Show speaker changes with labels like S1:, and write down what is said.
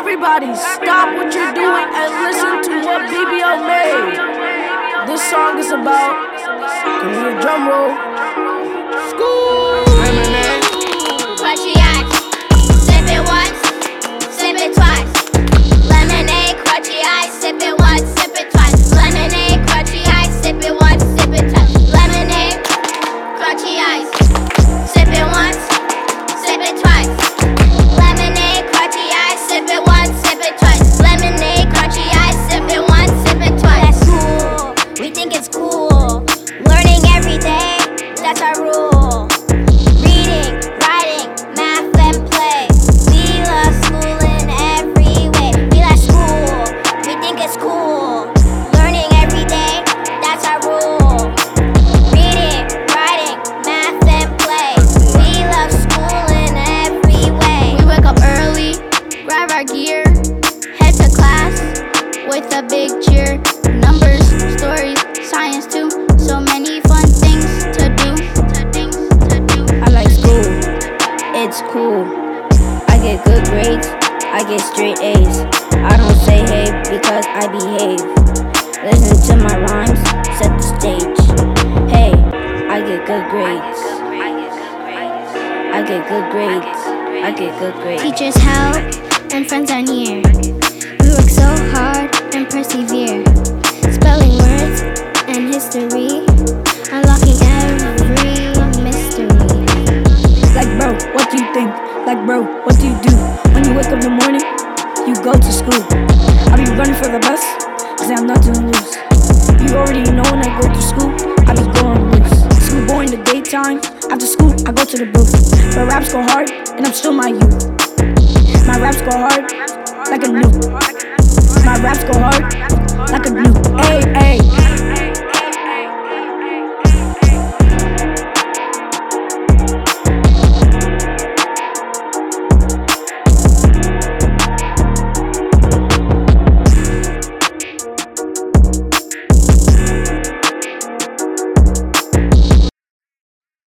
S1: Everybody, stop what you're doing and listen to what BBO made. This song is about, give me a drum roll. School.
S2: Lemonade.
S3: Crunchy ice. Sip it once, sip it twice. Lemonade, crunchy ice. Sip it once, sip it twice. Lemonade, crunchy ice. Sip it once, sip it twice. Lemonade, crunchy ice. Sip it once, sip it twice. Lemonade, crunchy ice. Sip it once, sip it twice. Lemonade, crunchy ice. Sip it once, sip it twice. That's cool. We think it's cool. Learning every day. That's our rule. Reading, writing, math, and play. We love school in every way. We like school. We think it's cool. Learning every day. That's our rule. Reading, writing, math, and play. We love school in every way. We wake up early, grab our gear, head to class with a big cheer. Numbers, stories, science too. So many fun things to do.
S4: I like school, it's cool. I get good grades, I get straight A's. I don't say hey because I behave. Listen to my rhymes, set the stage. Hey, I get good grades. I get good grades. I get good grades.
S3: Teachers help and friends are near. We work so hard and persevere. Spelling words and history, unlocking every mystery.
S1: Like bro, what do you think? Like bro, what do you do? When you wake up in the morning, you go to school. I be running for the bus, cause I have nothing to lose. You already know when I go to school, I be going loose. School boy in the daytime, after school I go to the booth. But raps go hard, and I'm still my youth. My raps go hard, like a nuke. My raps go hard, like a nuke.